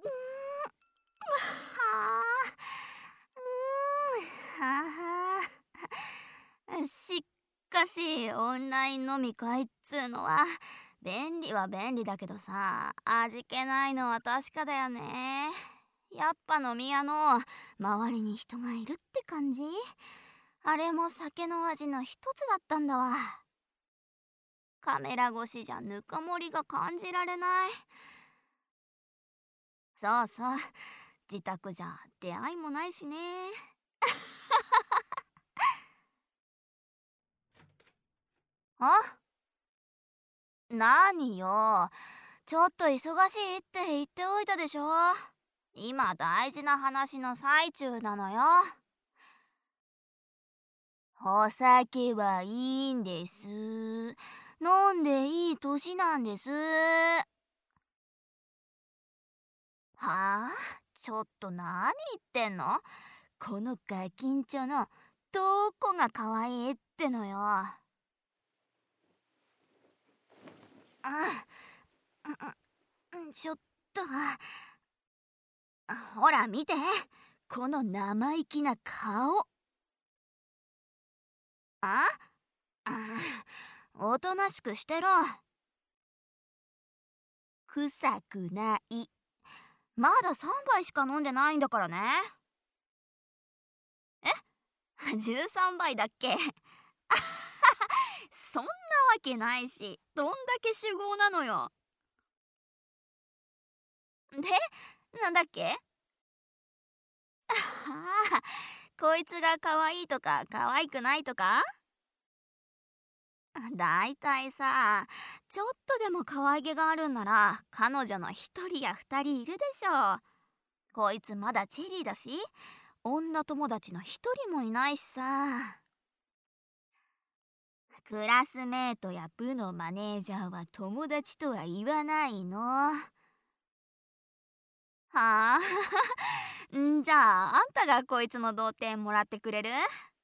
しかしオンライン飲み会っつうのは便利は便利だけどさ、味気ないのは確かだよね。やっぱ飲み屋の周りに人がいるって感じ。あれも酒の味の一つだったんだわ。カメラ越しじゃぬかもりが感じられない。そうそう、自宅じゃ出会いもないしね。あ、何よ、ちょっと忙しいって言っておいたでしょ。今大事な話の最中なのよ。お酒はいいんです。飲んでいい年なんです。はあ、ちょっと何言ってんの。このガキンチョのどこが可愛いってのよ。ちょっと、ほら見て、この生意気な顔。あおとなしくしてろ。臭くない。まだ3杯しか飲んでないんだからね。え13杯だっけ。そんなわけないし、どんだけ酒豪なのよ。で、なんだっけ。ああ、こいつが可愛いとか可愛くないとか。だいたいさ、ちょっとでも可愛げがあるんなら彼女の一人や二人いるでしょ。こいつまだチェリーだし、女友達の一人もいないしさ。クラスメートや部のマネージャーは友達とは言わないの。はあ。じゃああんたがこいつの童貞もらってくれる？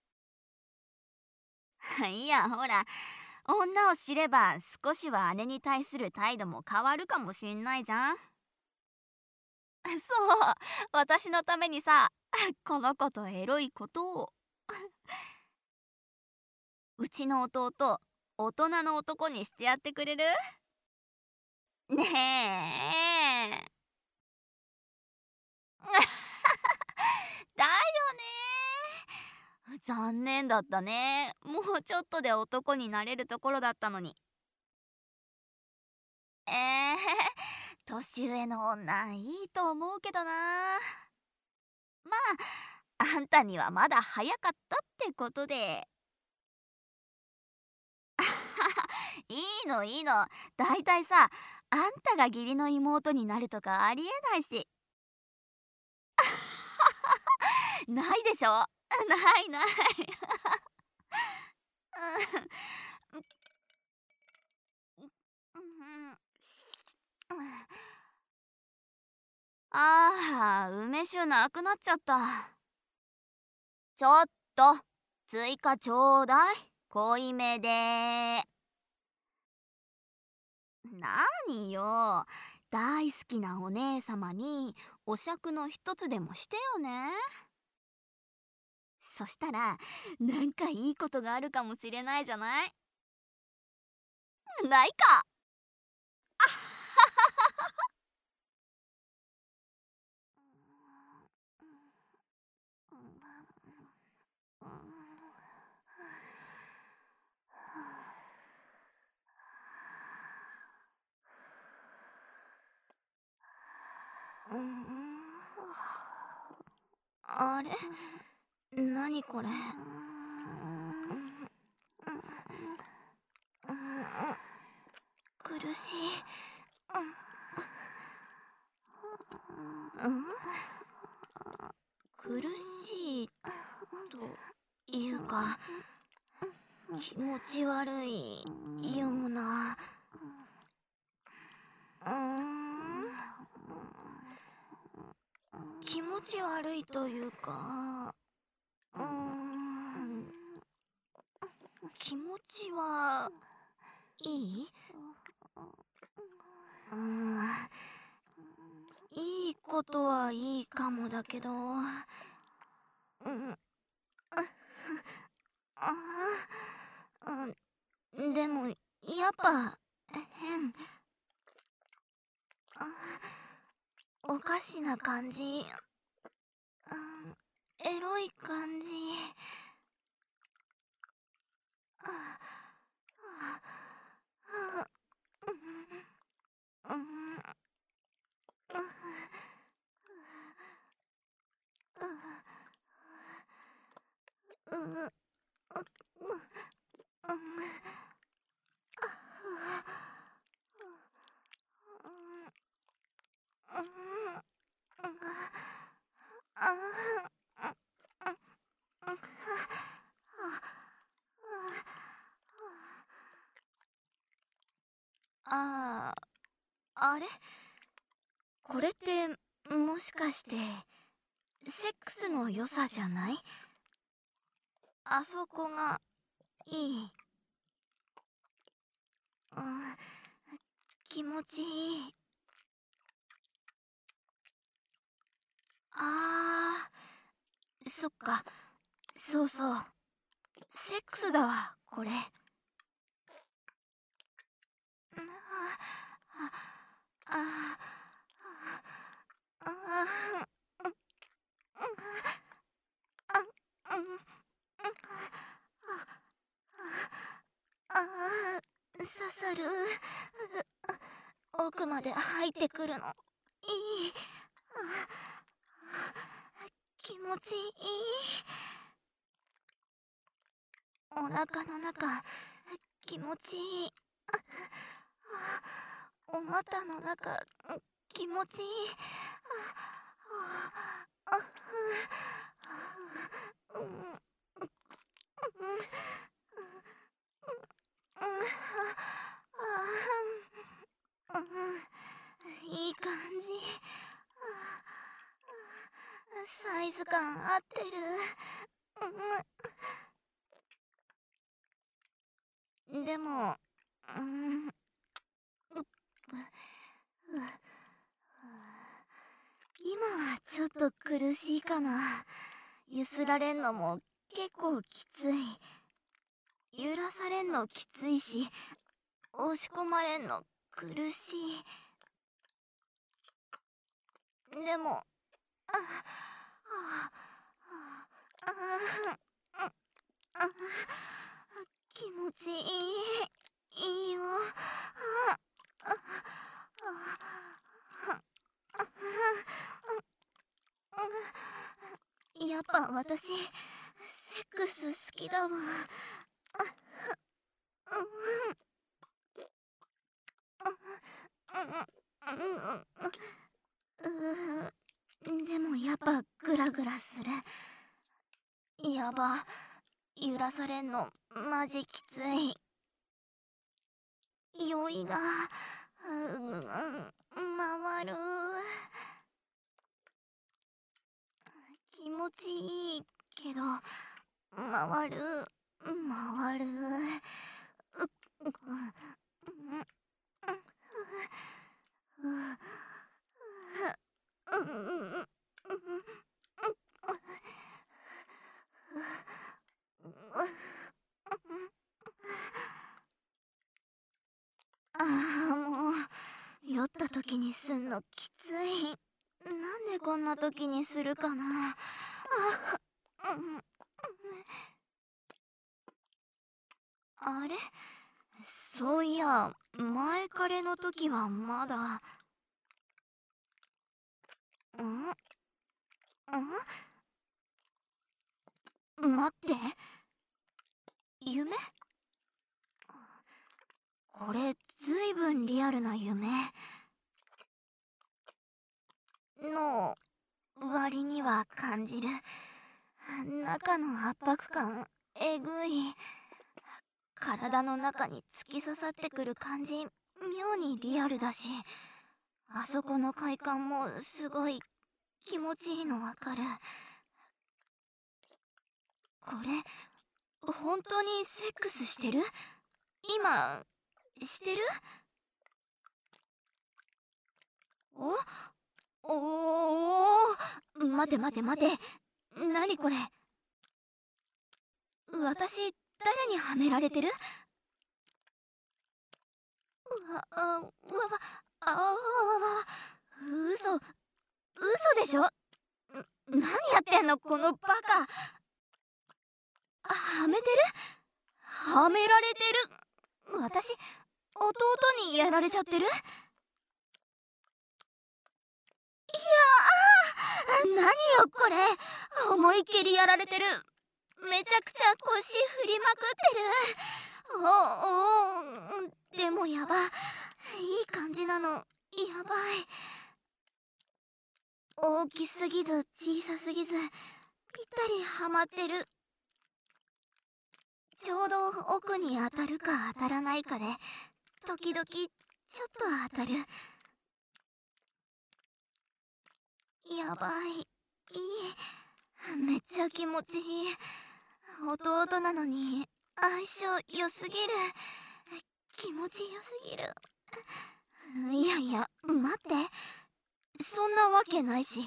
いやほら、女を知れば少しは姉に対する態度も変わるかもしんないじゃん。そう、私のためにさ、この子とエロいことを。うちの弟、大人の男にしてやってくれる？ねえ。だよね。残念だったね。もうちょっとで男になれるところだったのに。えー、年上の女いいと思うけどな。まあ、あんたにはまだ早かったってことで。いいのいいの。だいたいさ、あんたが義理の妹になるとかありえないし。ないでしょ。ないない。ああ、梅酒なくなっちゃった。ちょっと、追加ちょうだい。濃いめで。なによ、大好きなお姉様にお酌の一つでもしてよね。そしたらなんかいいことがあるかもしれないじゃない。ないか。あれ、何これ。苦しい。苦しいというか、気持ち悪いような。気持ち悪いというか、気持ちはいいことはいいかもだけど、でもやっぱ変。おかしな感じ。エロい感じ。あれこれってもしかしてセックスの良さじゃない？あそこがいい。気持ちいい。そっか。そうそう。セックスだわ、これ。刺さる。奥まで入ってくるの。いい。気持ちいい。お腹の中、気持ちいい。お股の中、気持ちいい。いい感じ。サイズ感合ってる。でも、今はちょっと苦しいかな。ゆすられんのも結構きつい。揺らされんのきついし、押し込まれんの苦しい。でも、気持ちいい。いいよ。やっぱ私、セックス好きだわ。でもやっぱグラグラする。やば、揺らされんのマジきつい。酔いが回る。気持ちいいけど回る。もう酔った時にすんのきつい。なんでこんな時にするかな。あれ、そういや前彼の時はまだ。待って、夢？これずいぶんリアルな夢の割には感じる。中の圧迫感えぐい。体の中に突き刺さってくる感じ妙にリアルだし、あそこの快感もすごい気持ちいいのわかる。これ本当にセックスしてる？今してる？おおお、待て待て待て。何これ。私、誰にはめられてる？わ、嘘、嘘でしょ？何やってんのこのバカ。はめてる？はめられてる。私、弟にやられちゃってる？いやー、何よこれ。思いっきりやられてる。めちゃくちゃ腰振りまくってる。でもやば。いい感じなの。やばい。大きすぎず小さすぎず、ぴったりはまってる。ちょうど奥に当たるか当たらないかで、時々ちょっと当たる。やばい。いい。めっちゃ気持ちいい。弟なのに相性良すぎる。気持ち良すぎる。いやいや、待って。そんなわけないし。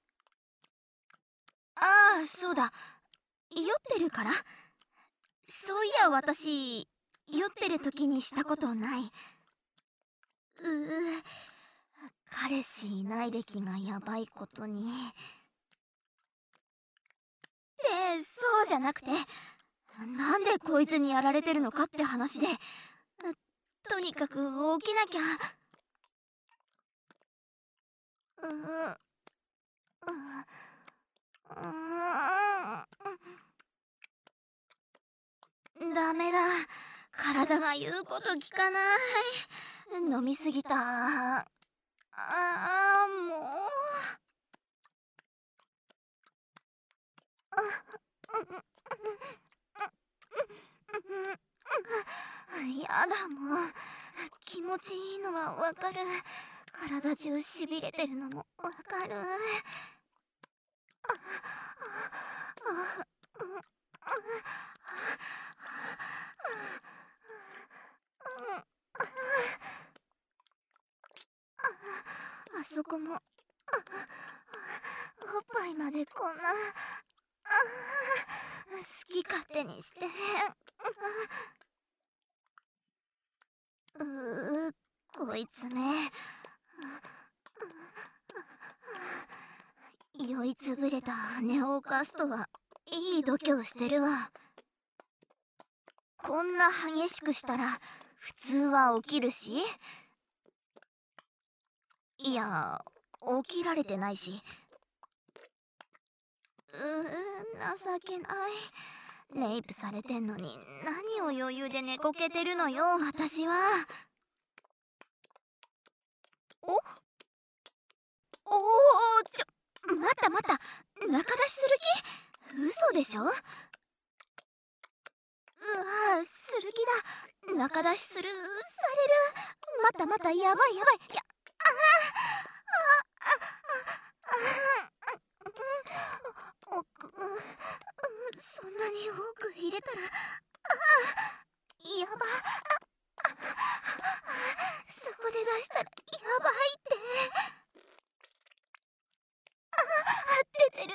ああ、そうだ。酔ってるから。そういや私、酔ってる時にしたことない。彼氏いない歴がやばいことに。そうじゃなくて、なんでこいつにやられてるのかって話で、とにかく起きなきゃ。ダメだ。体が言うこと聞かない。飲みすぎた。もう。やだもう。気持ちいいのはわかる。体中しびれてるのもわかる。あそこも。おっぱいまでこんな。好き勝手にして。こいつめ。酔いつぶれた羽を犯すとはいい度胸してるわ。こんな激しくしたら普通は起きるし。いや、起きられてないし。情けない。レイプされてんのに何を余裕で寝こけてるのよ私は。おお、待った待った。仲出しする気？嘘でしょ？する気だ。仲出しされる。待った待った。やばいやばい。そんなに多く入れたら。やば。そこで出したらやばいって。出てる。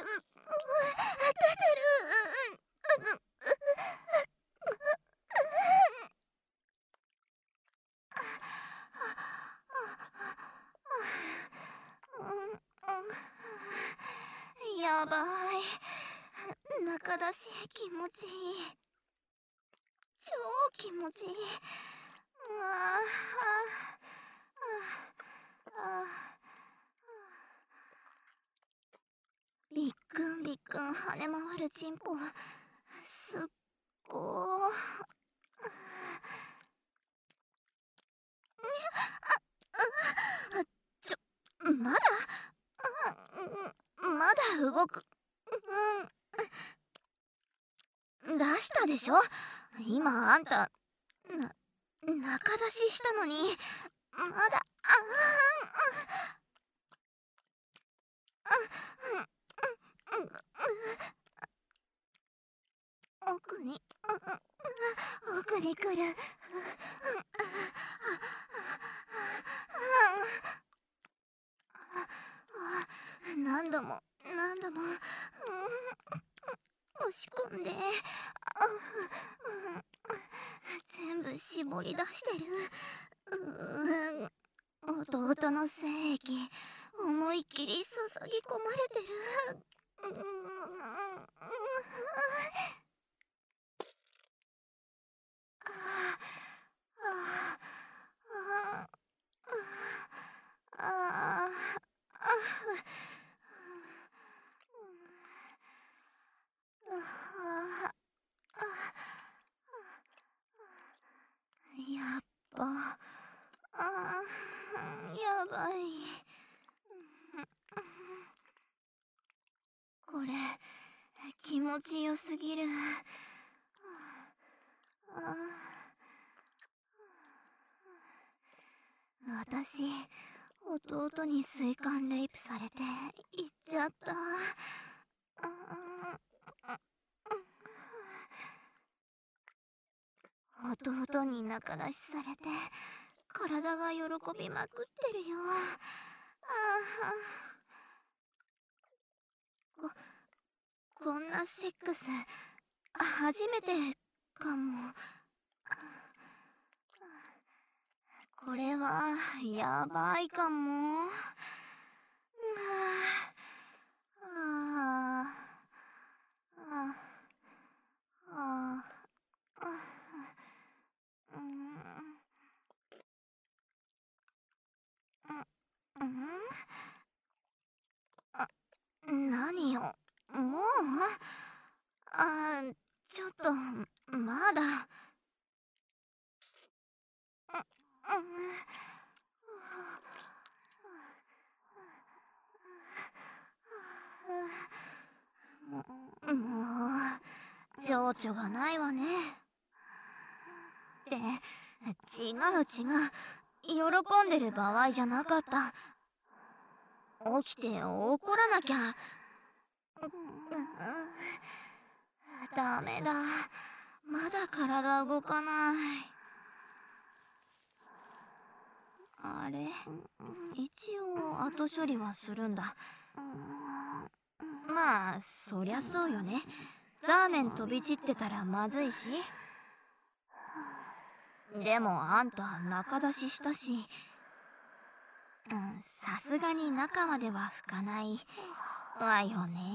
やばい。中出し気持ちいい。超気持ちいい。びっくんびっくん跳ね回るチンポ。すっごー。まだまだ動く。出したでしょ今あんた。中出ししたのにまだ。奥に来る。 絞り出してる。弟の精液思いっきり注ぎ込まれてる。やっぱやばい。これ気持ちよすぎる。私、弟に水管レイプされて行っちゃった。弟に仲出しされて体が喜びまくってるよ。こんなセックス初めてかも。これはやばいかも。何よ、もう？ちょっとまだ。もう情緒がないわね。って違う、喜んでる場合じゃなかった。起きて怒らなきゃ。ダメだ、まだ体動かない。あれ、一応後処理はするんだ。まあそりゃそうよね。ザーメン飛び散ってたらまずいし。でもあんた仲出ししたし、さすがに中までは拭かないわよね。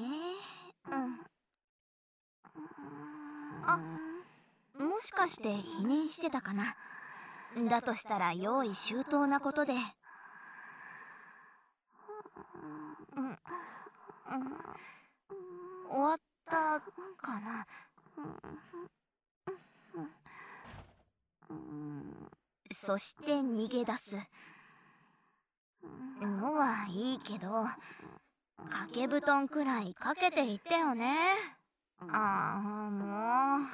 もしかして否認してたかな。だとしたら用意周到なことで。終わったかな。そして逃げ出すのはいいけど、掛け布団くらいかけていってよね。もう。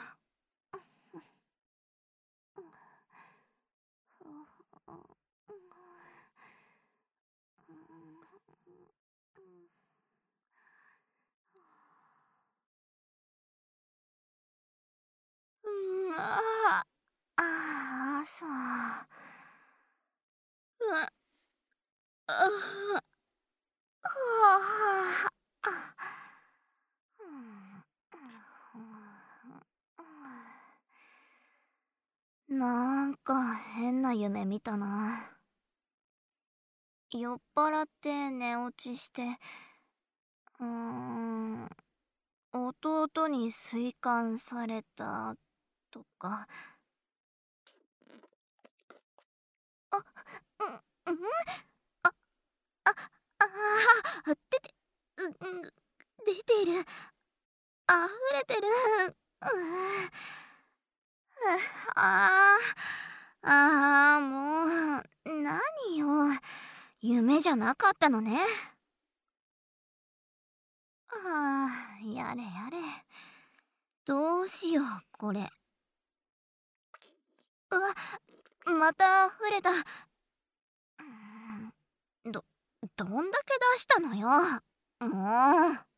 朝。なんか変な夢見たな。酔っ払って寝落ちして、弟に水管されたとか。出てる。溢れてる。もう何よ、夢じゃなかったのね。やれやれ、どうしようこれ。また溢れた。どんだけ出したのよ、もう。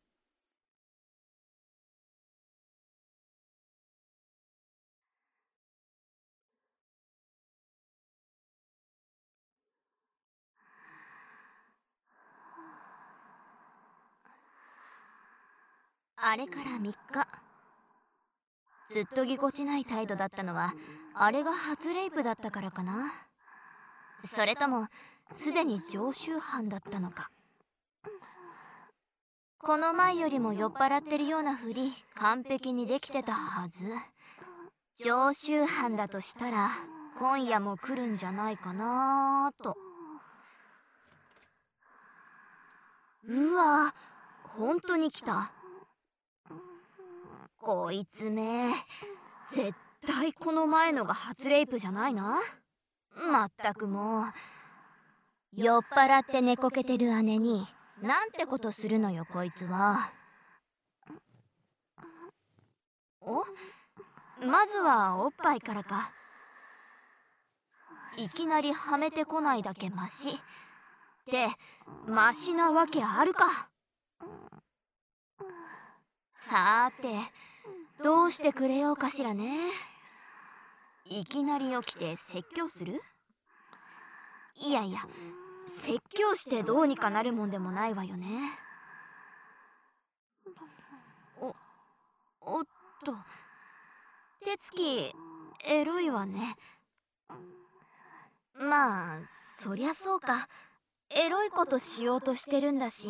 あれから3日、 ずっとぎこちない態度だったのはあれが初レイプだったからかな。それともすでに常習犯だったのか。この前よりも酔っ払ってるようなふり完璧にできてたはず。常習犯だとしたら今夜も来るんじゃないかなと。うわ、本当に来た。こいつめ、絶対この前のが初レイプじゃないな。まったくもう。酔っ払って寝こけてる姉になんてことするのよこいつは。お、まずはおっぱいからか。いきなりはめてこないだけマシってマシなわけあるか。さーてどうしてくれようかしらね。いきなり起きて説教する？いやいや、説教してどうにかなるもんでもないわよね。おっと、手つきエロいわね。まあそりゃそうか。エロいことしようとしてるんだし。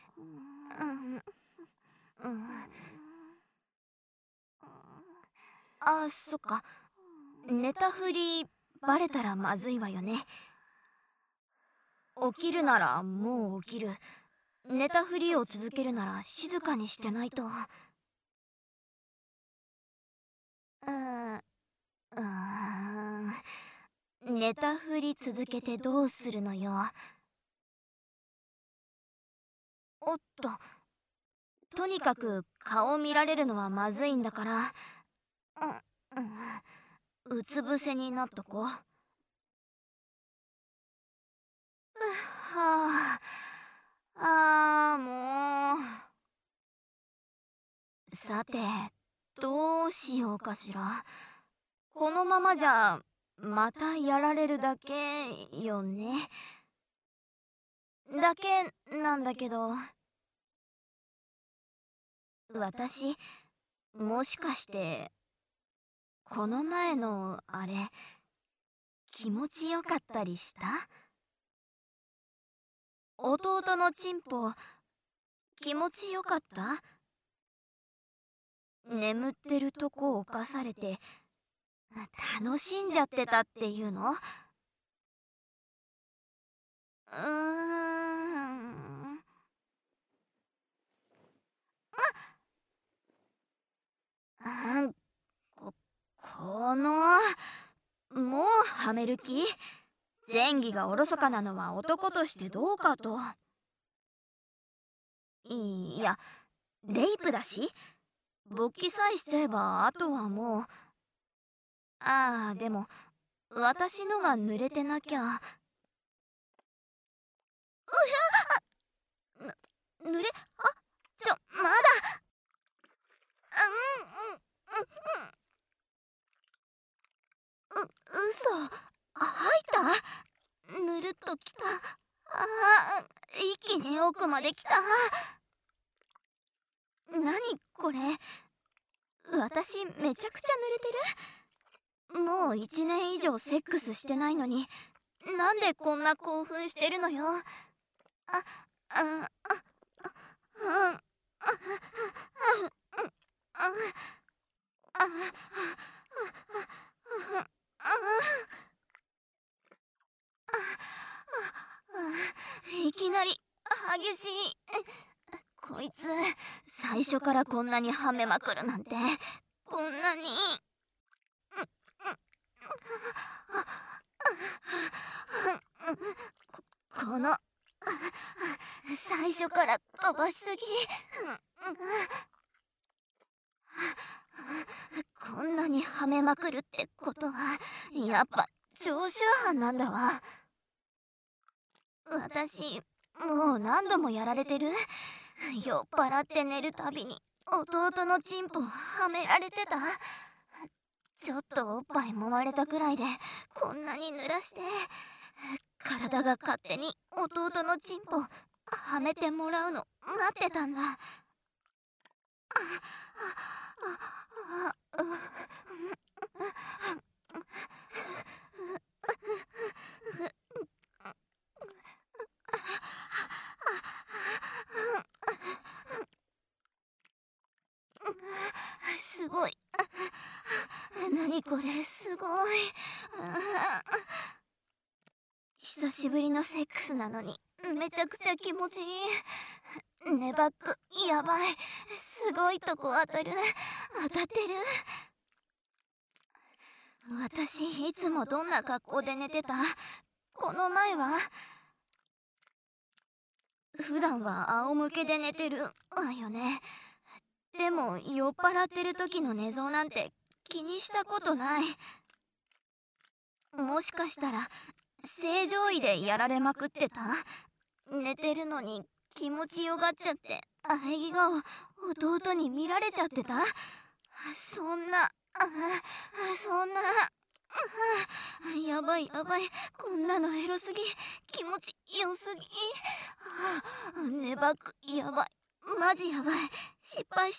あ、そっか。寝たふりバレたらまずいわよね。起きるならもう起きる。寝たふりを続けるなら静かにしてないと。寝たふり続けてどうするのよ。おっと、とにかく顔見られるのはまずいんだから、うつ伏せになっとこう。はあ、もう。さて、どうしようかしら。このままじゃまたやられるだけよね。だけなんだけど、私もしかしてこの前のあれ気持ちよかったりした？弟のチンポ気持ちよかった？眠ってるとこを犯されて楽しんじゃってたっていうの？このもうはめる気？前儀がおろそかなのは男としてどうかと。いや、レイプだし勃起さえしちゃえばあとはもう。ああ、でも私のが濡れてなきゃ。濡れ、まだ。嘘、入った？ぬるっときた。一気に奥まで来た。何これ、私めちゃくちゃ濡れてる。もう1年以上セックスしてないのになんでこんな興奮してるのよ。いきなり激しい。こいつ最初からこんなにはめまくるなんて。こんなにこの最初から飛ばしすぎ。こんなにはめまくるってことはやっぱ常習犯なんだわ。私もう何度もやられてる。酔っ払って寝るたびに弟のチンポはめられてた。ちょっとおっぱい揉まれたくらいでこんなに濡らして、体が勝手に弟のチンポはめてもらうの待ってたんだ。 すごい。何これ、すごい。久しぶりのセックスなのにめちゃくちゃ気持ちいい。ネバックやばい。すごいとこ当たる。当たってる。私いつもどんな格好で寝てた？この前は普段は仰向けで寝てるわよね。でも酔っ払ってる時の寝相なんて気にしたことない。もしかしたら正常位でやられまくってた？寝てるのに気持ちよがっちゃって喘ぎ顔弟に見られちゃってた？そんなやばいやばい。こんなのエロすぎ。気持ちよすぎ。ネバクやばい。マジやばい。失敗した。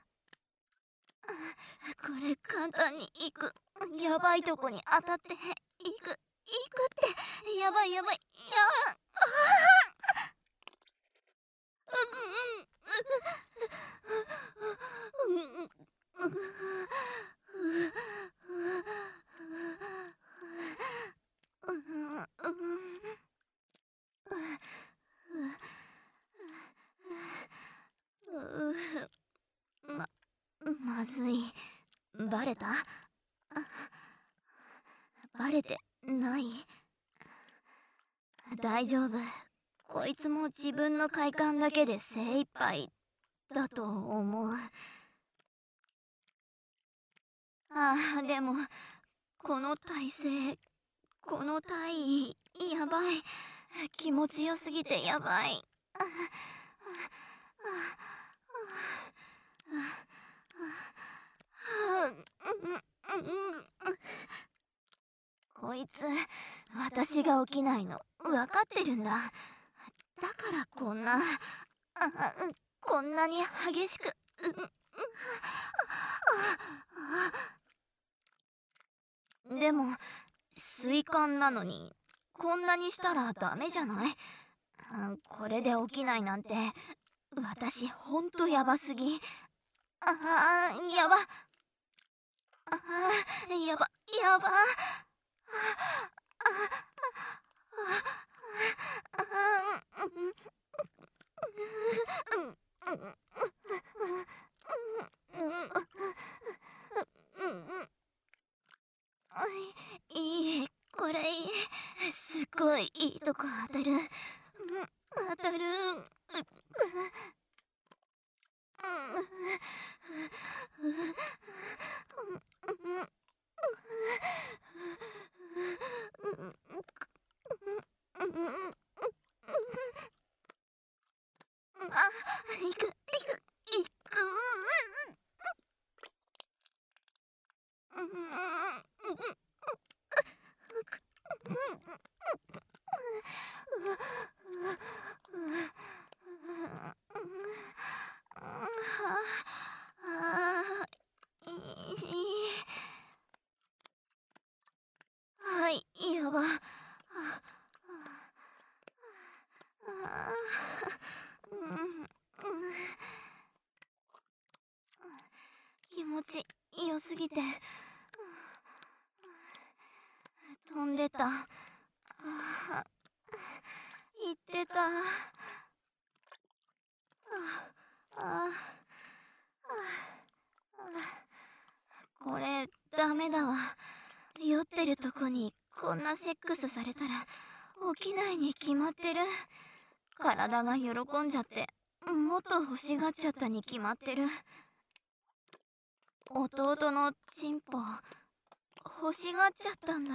これ簡単にいく。やばいとこに当たっていくってやばいやばい。まずい。バレた？バレてない？大丈夫。こいつも自分の快感だけで精一杯だと思う。でもこの体勢、この体位やばい。気持ちよすぎてやばい。こいつ私が起きないの分かってるんだ。だからこんなに激しくでも水管なのにこんなにしたらダメじゃない？これで起きないなんて私ほんとヤバすぎ。やば。やばやば。いい、これいい。すっごいいいとこ当たる。当たる。いく。はい、やば。気持ち良すぎて飛んでた。言ってた。これダメだわ。酔ってるとこにこんなセックスされたら起きないに決まってる。体が喜んじゃってもっと欲しがっちゃったに決まってる。弟のチンポ欲しがっちゃったんだ。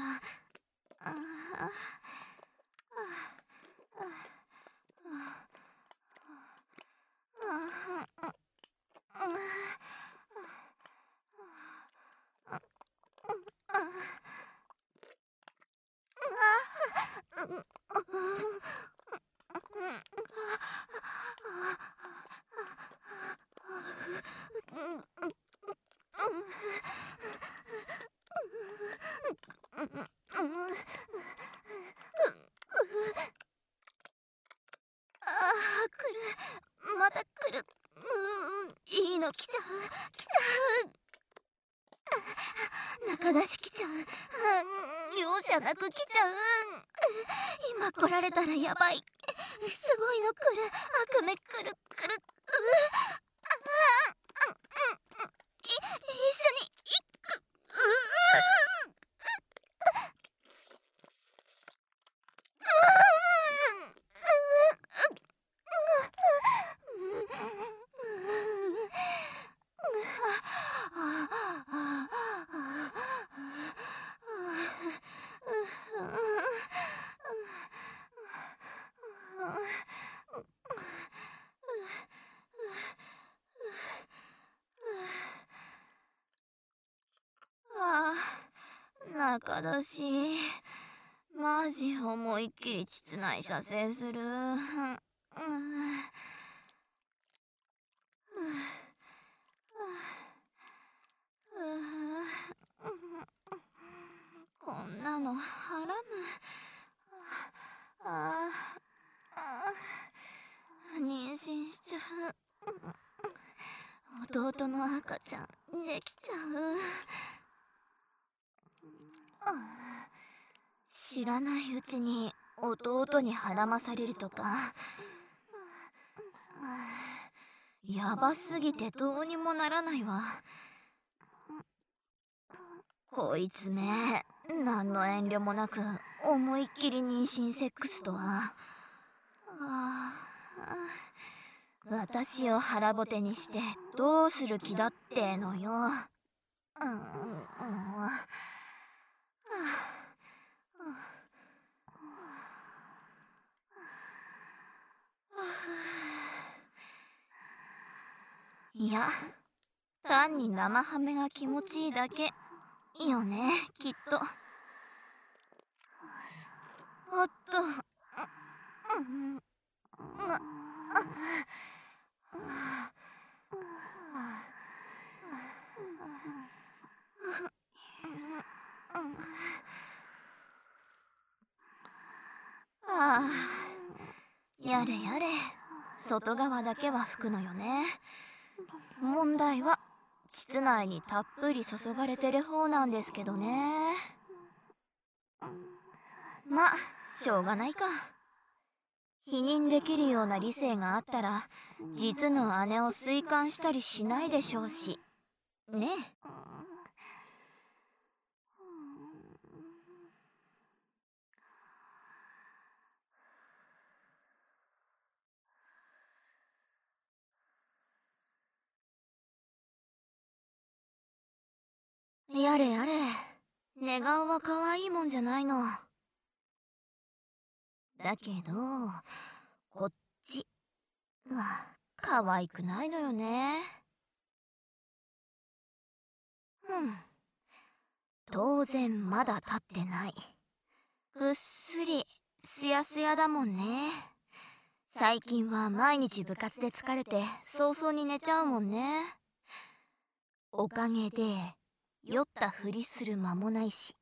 ゃなく来ちゃう。今来られたらやばい。すごいの来る。悪夢来る来る。一緒に行く。中だし、マジ思いっきり膣内射精する。こんなのハラム。妊娠しちゃう。弟の赤ちゃんできちゃう。知らないうちに弟にはらまされるとか。やばすぎてどうにもならないわ。こいつめ、何の遠慮もなく思いっきり妊娠セックスとは。私を腹ぼてにしてどうする気だってのよ。いや、単に生ハメが気持ちいいだけよね、きっと。おっと。やれやれ、外側だけは拭くのよね。問題は膣内にたっぷり注がれてる方なんですけどね。ま、しょうがないか。否認できるような理性があったら実の姉を推勧したりしないでしょうしね。やれやれ、寝顔は可愛いもんじゃないの。だけどこっちは可愛くないのよね。当然まだ立ってない。ぐっすりすやすやだもんね。最近は毎日部活で疲れて早々に寝ちゃうもんね。おかげで酔ったふりする間もないし。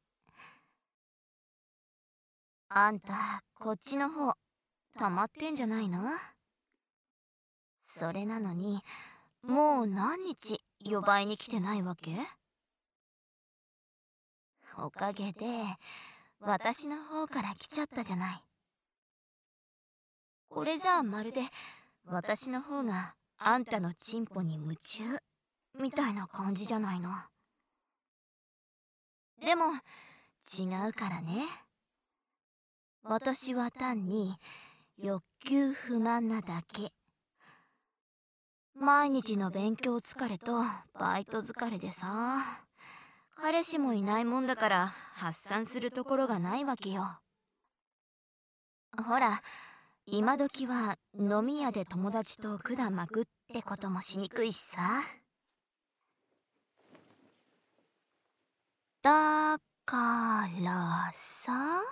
あんたこっちの方溜まってんじゃないの？それなのにもう何日呼ばいに来てないわけ？おかげで私の方から来ちゃったじゃない。これじゃあまるで私の方があんたのチンポに夢中みたいな感じじゃないの。でも違うからね。私は単に欲求不満なだけ。毎日の勉強疲れとバイト疲れでさ、彼氏もいないもんだから発散するところがないわけよ。ほら、今時は飲み屋で友達と管巻くってこともしにくいしさ。だからさ、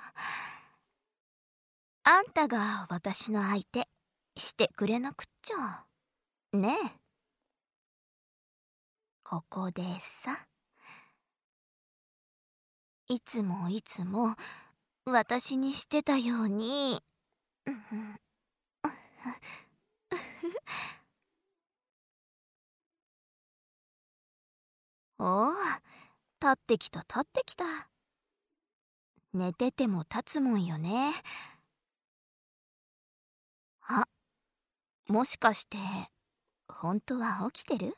あんたが私の相手してくれなくっちゃねえ。ここでさ、いつもいつも私にしてたようにおお、立ってきた立ってきた。 寝てても立つもんよね。あ、もしかして本当は起きてる？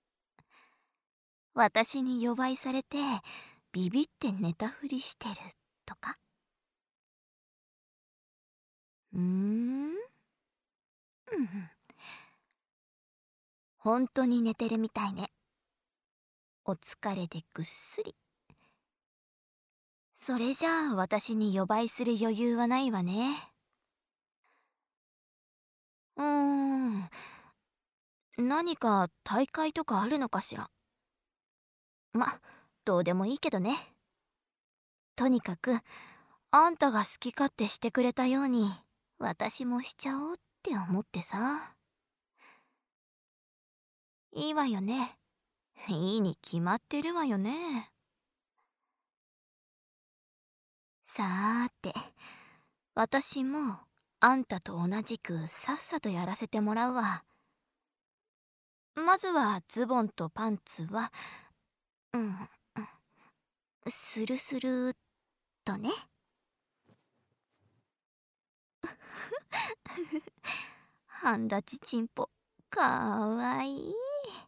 私に予売されてビビって寝たふりしてるとか？うん、本当に寝てるみたいね。お疲れでぐっすり。それじゃあ私に予売する余裕はないわね。何か大会とかあるのかしら。どうでもいいけどね。とにかくあんたが好き勝手してくれたように私もしちゃおうって思ってさ。いいわよね。いいに決まってるわよね。さーて、私もあんたと同じくさっさとやらせてもらうわ。まずはズボンとパンツはスルスルーっとね。半立ちチンポかわいい。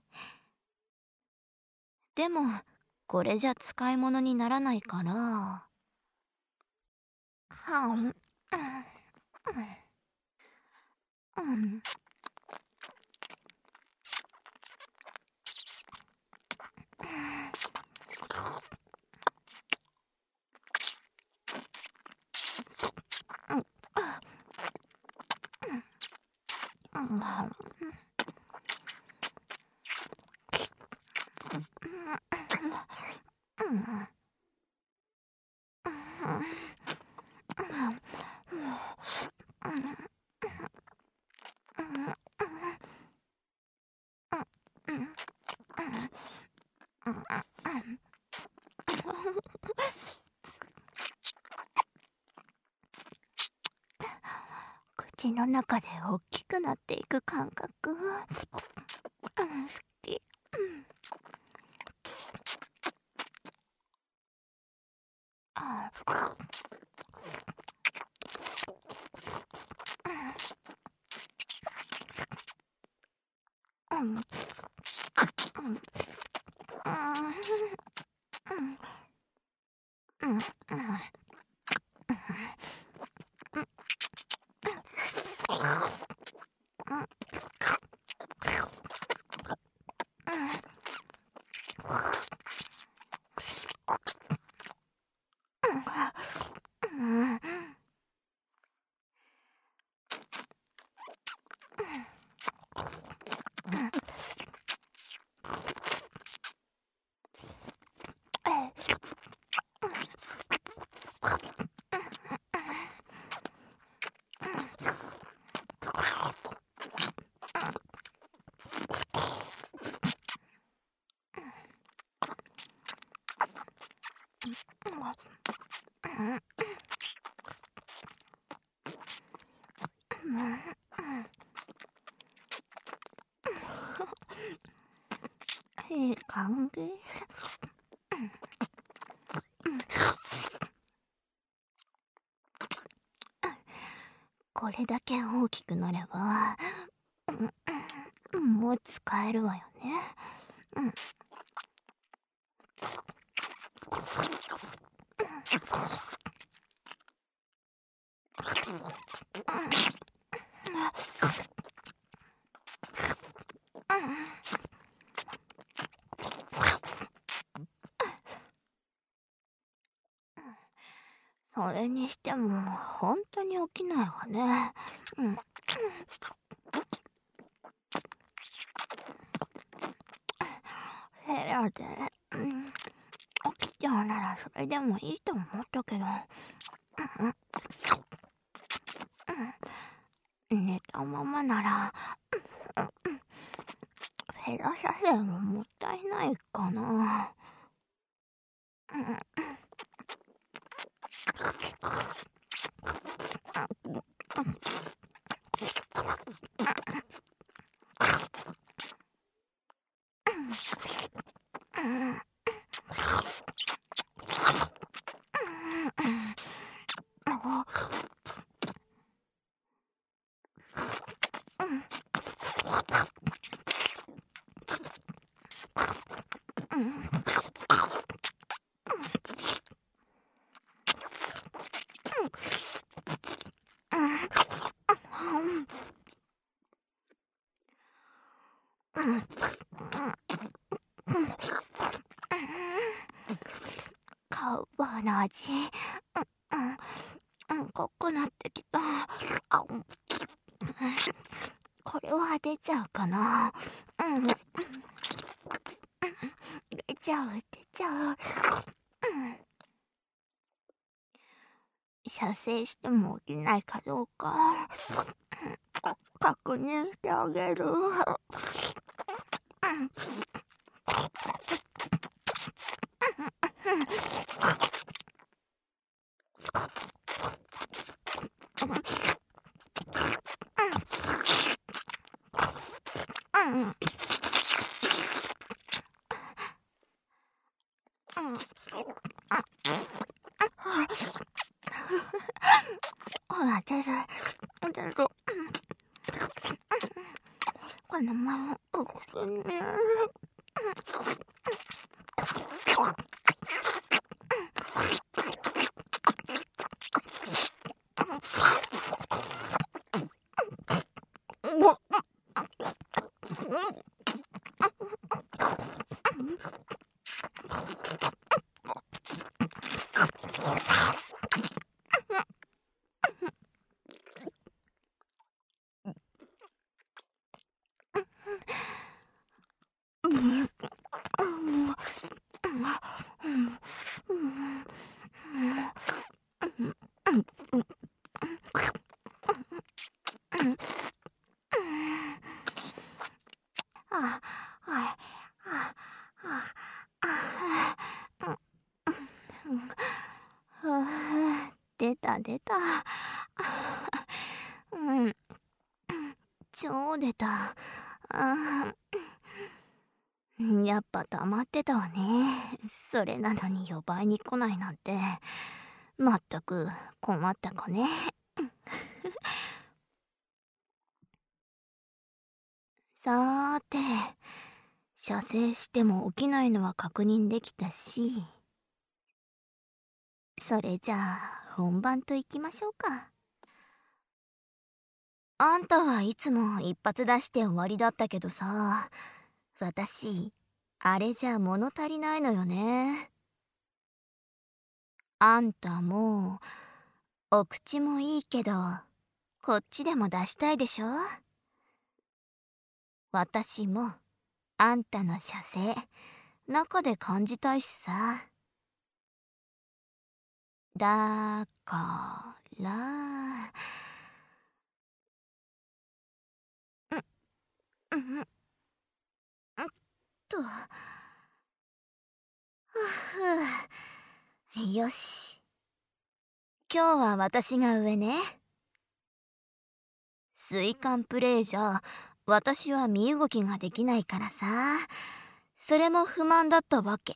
でもこれじゃ使い物にならないかな。口の中で大きくなっていく感覚、好き。いい感じ。これだけ大きくなればもう使えるわよね。それにしても本当に起きないわね。ヘラで起きちゃうならそれでもいいと思ったけど、寝たままならヘラさせるのもったいないかな。 味。濃くなってきた。これは出ちゃうかな。出ちゃう。射精しても起きないかどうか確認してあげる。ほら出る。このまま起こすね。出た。超出た。やっぱ溜まってたわね。それなのに呼ばいに来ないなんて、まったく困った子ね。さーて、射精しても起きないのは確認できたし、それじゃあ本番といきましょうか。あんたはいつも一発出して終わりだったけどさ、私あれじゃ物足りないのよね。あんたもお口もいいけど、こっちでも出したいでしょ。私もあんたの射精中で感じたいしさ。だからとよし、今日は私が上ね。水管プレイじゃ私は身動きができないからさ、それも不満だったわけ。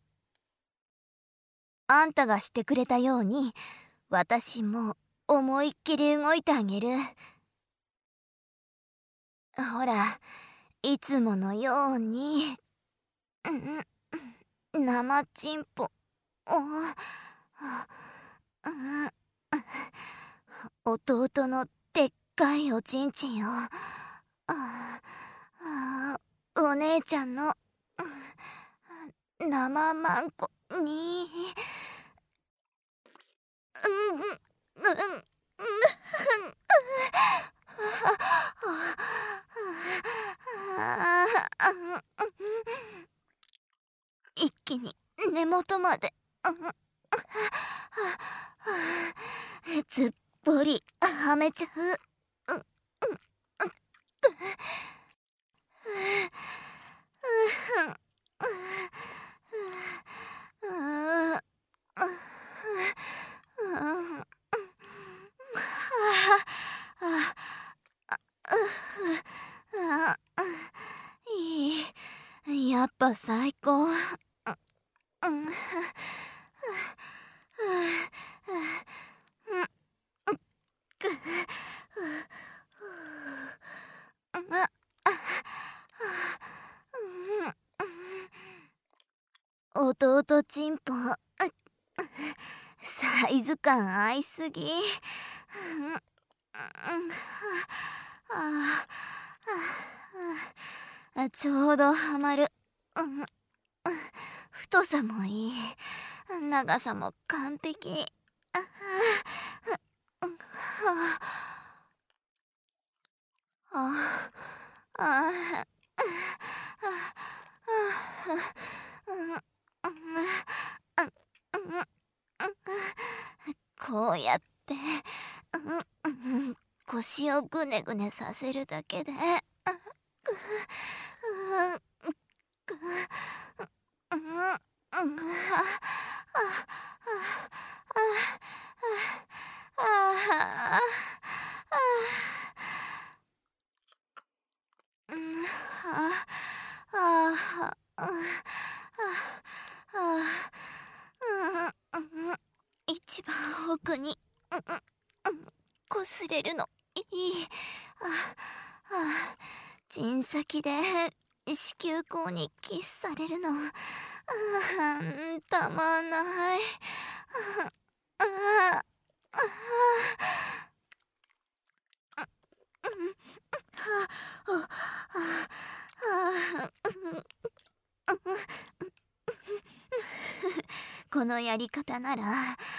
あんたがしてくれたように私も思いっきり動いてあげる。ほら、いつものように生チンポ弟のでっかいおちんちんをお姉ちゃんの生マンコに一気に根元までずっぽりはめちゃう。やっぱ最高。弟チンポサイズ感合いすぎ。ちょうどハマる。太さもいい。 長さも完璧。こうやって腰をぐねぐねさせるだけで一番奥にこすれるのいい。腎先で子宮口にキスされるのたまんない。このやり方なら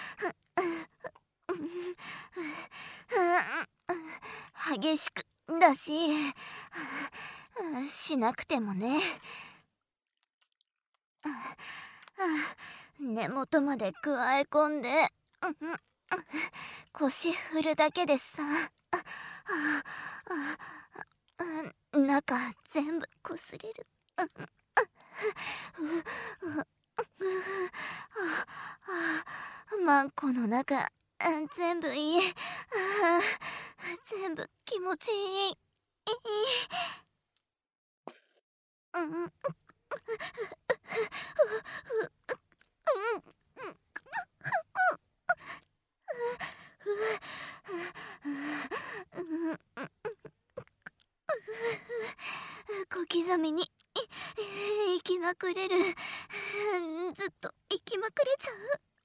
激しく出し入れしなくてもね。根元までくわえ込んで腰振るだけでさ、中全部こすれる。マンコの中全部いい。全部気持ちいい。小刻みに生きまくれる。ずっと生きまくれちゃう。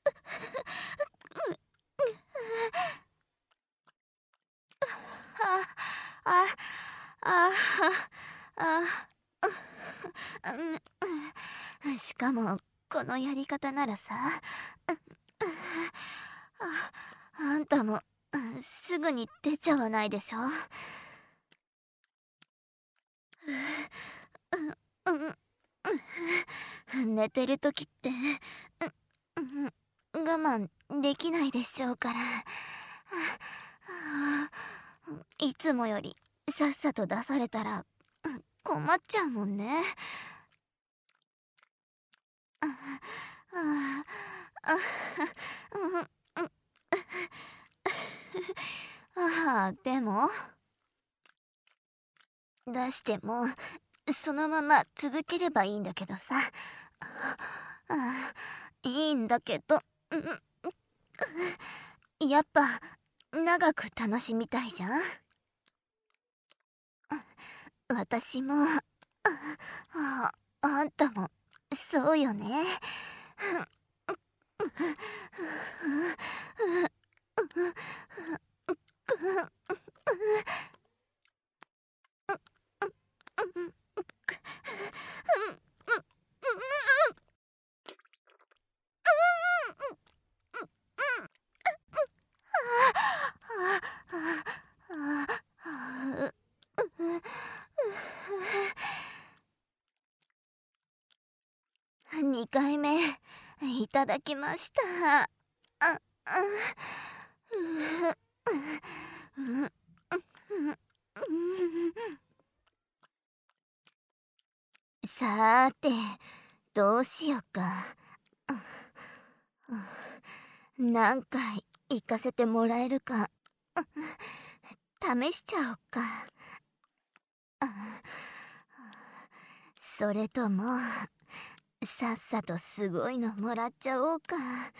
しかもこのやり方ならさ、あんたもすぐに出ちゃわないでしょ。寝てる時って我慢できないでしょうから。いつもよりさっさと出されたら困っちゃうもんね。でも出してもそのまま続ければいいんだけどさ。いいんだけどやっぱ長く楽しみたいじゃん。私もあんたもそうよね。2回目いただきました。さーてどうしよっか。何回行かせてもらえるか試しちゃおっか。それともさっさとすごいのもらっちゃおうか。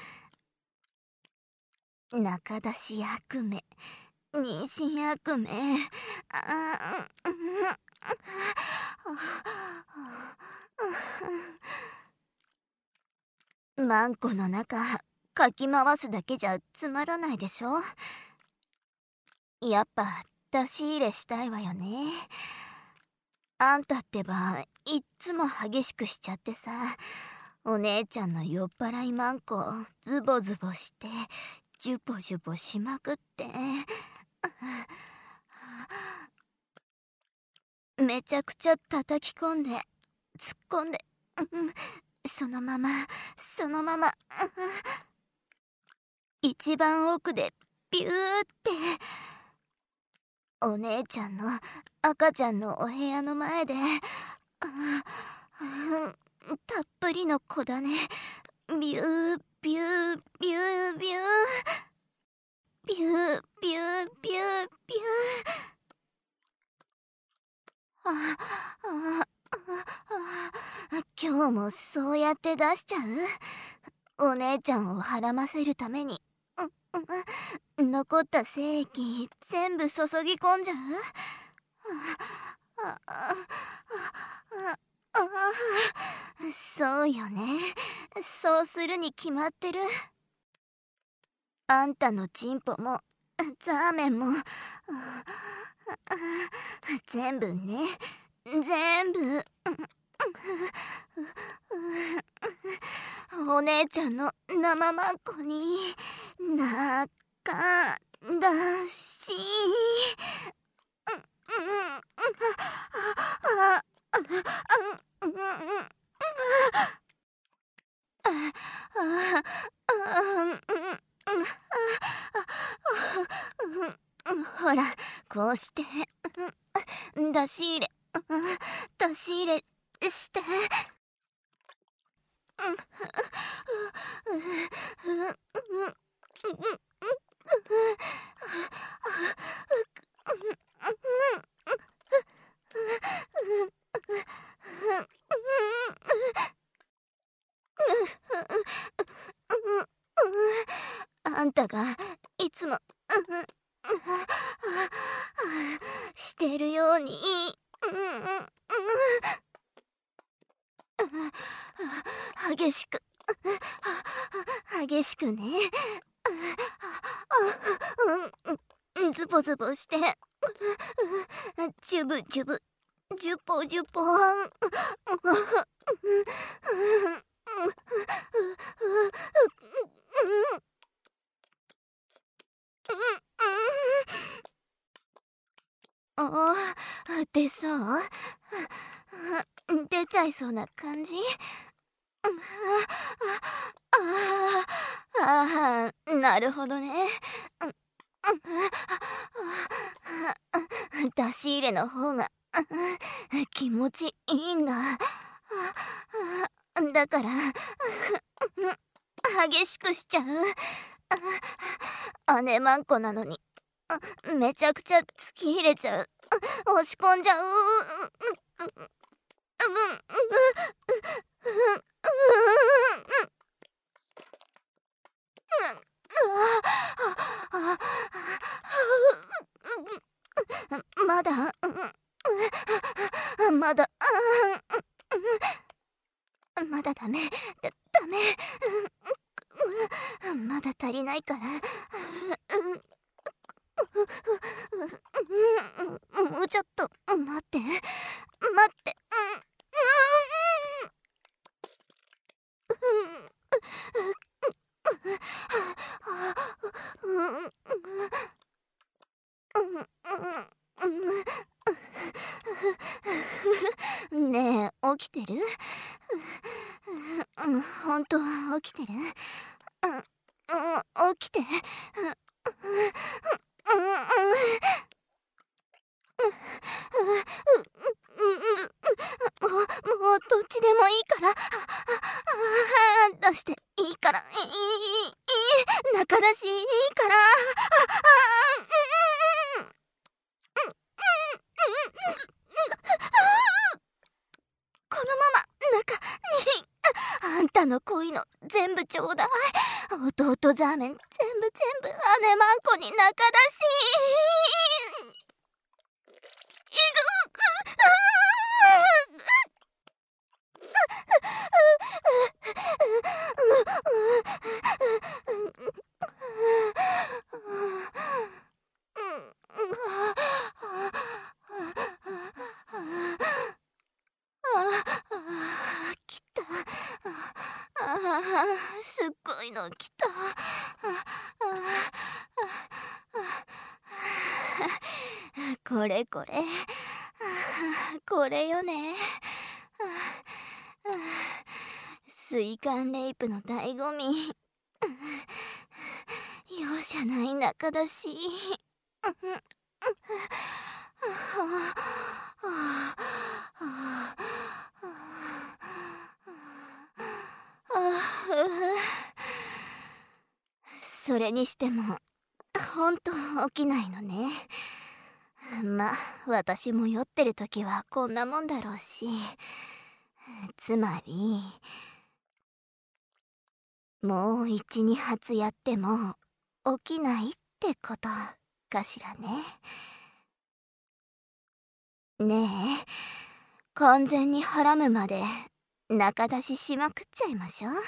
中出し悪夢、妊娠悪夢。マンコの中かき回すだけじゃつまらないでしょ。やっぱ出し入れしたいわよね。あんたってばいっつも激しくしちゃってさ、 お姉ちゃんの酔っ払いマンコをズボズボしてジュポジュポしまくってめちゃくちゃ叩き込んで突っ込んで、そのまま一番奥でビューってお姉ちゃんの赤ちゃんのお部屋の前でたっぷりの子だね。ビュービュービュービュービュービュービュービュービュー今日もそうやって出しちゃう？お姉ちゃんをはらませるために残った精液全部注ぎ込んじゃう？そうよね。そうするに決まってる。あんたのチンポもザーメンも全部ね、全部お姉ちゃんの生マンコに中だしほらこうして出し入れしてあんたがいつもしてるように激しくねズボズボしてジュブジュブジュポジュポ出そう？出ちゃいそうな感じ？なるほどね。出し入れの方が気持ちいいんだ。だから激しくしちゃう。姉マンコなのにめちゃくちゃ突き入れちゃう。押し込んじゃう。まだダメ。まだ足りないからもうちょっと待って。ねえ、起きてる？本当は起きてる？起きて。もうどっちでもいいから出していいから中出しいいからこのまま中にあんたの恋の全部ちょうだい。弟ザーメン全部姉マンコに中出し来た。 すっごいの来た。これこれ、これよね。水管レイプの醍醐味。容赦ない仲だし。それにしてもほんと起きないのね。まあ私も酔ってる時はこんなもんだろうし、つまりもう1、2発やっても起きないってことかしらね。ねえ、完全にはらむまで仲出ししまくっちゃいましょう。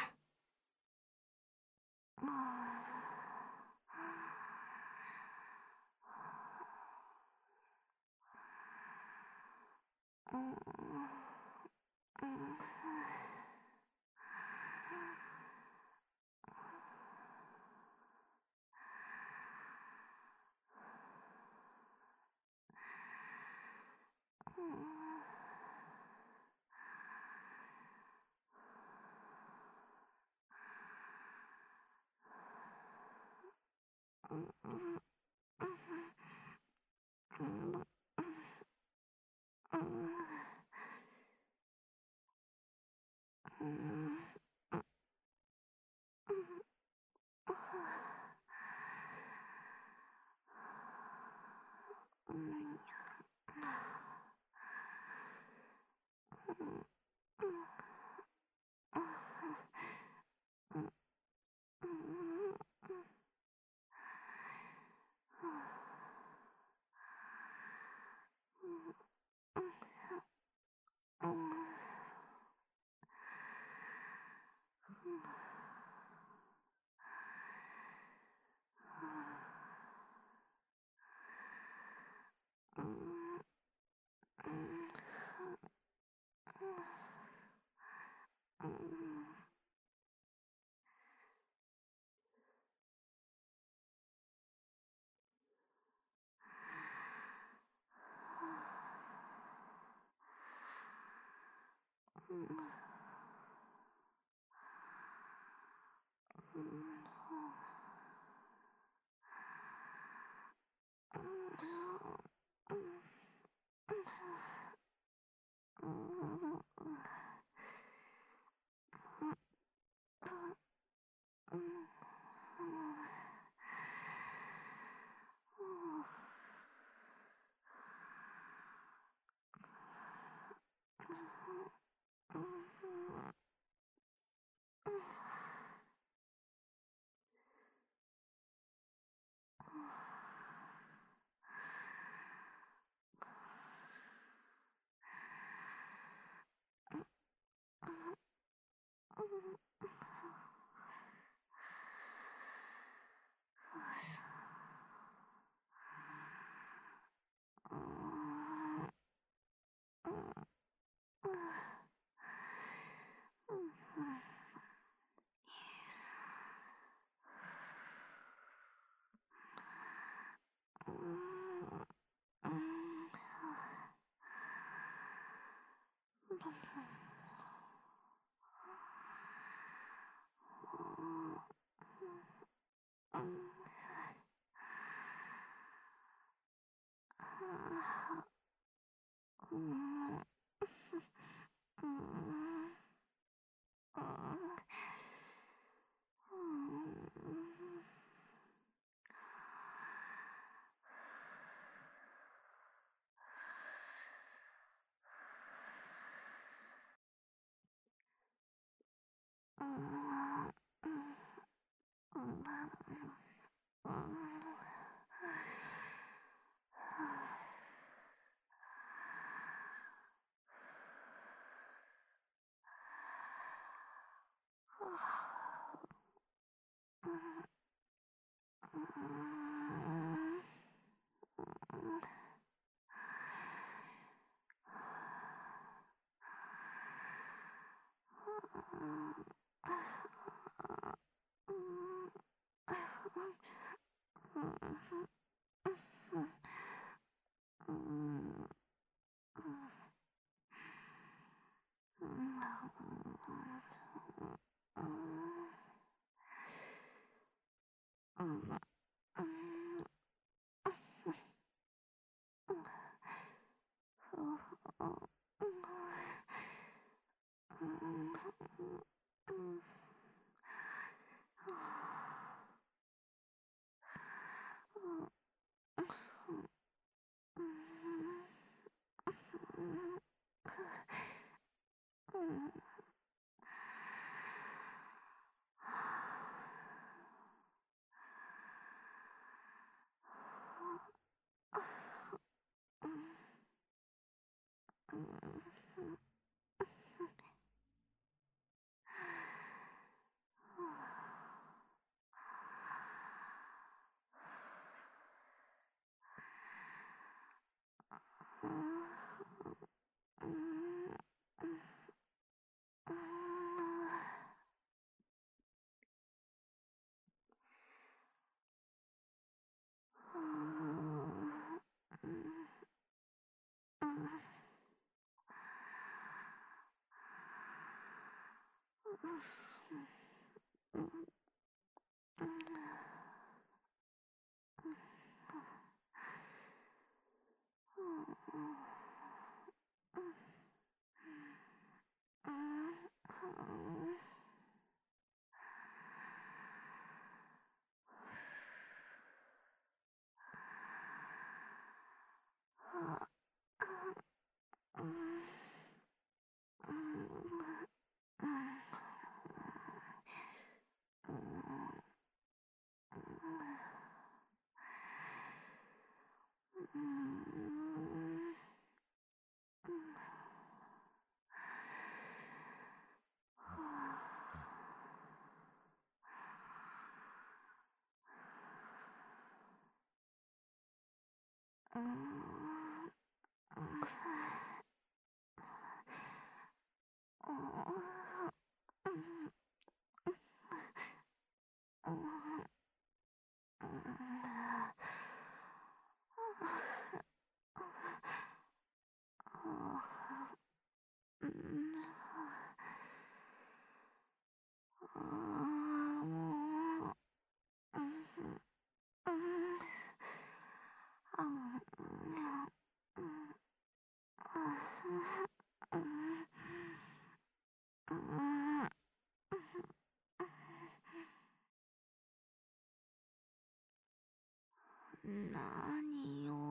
何よ。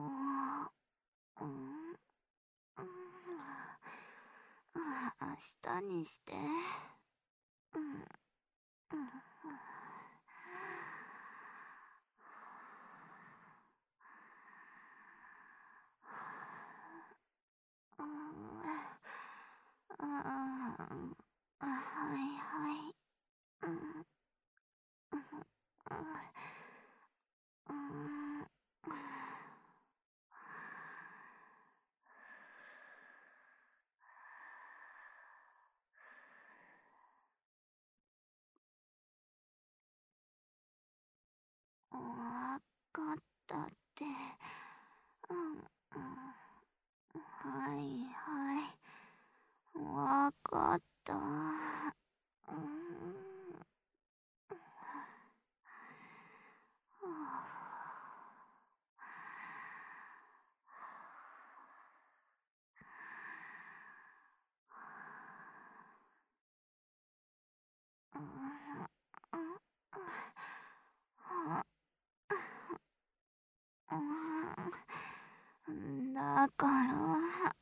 明日にして。はいはい。わかったって。はいはい。わかった。だから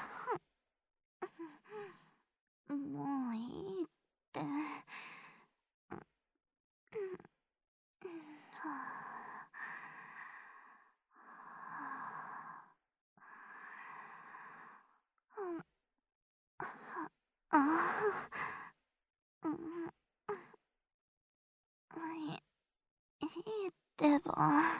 もういいって。いいってば。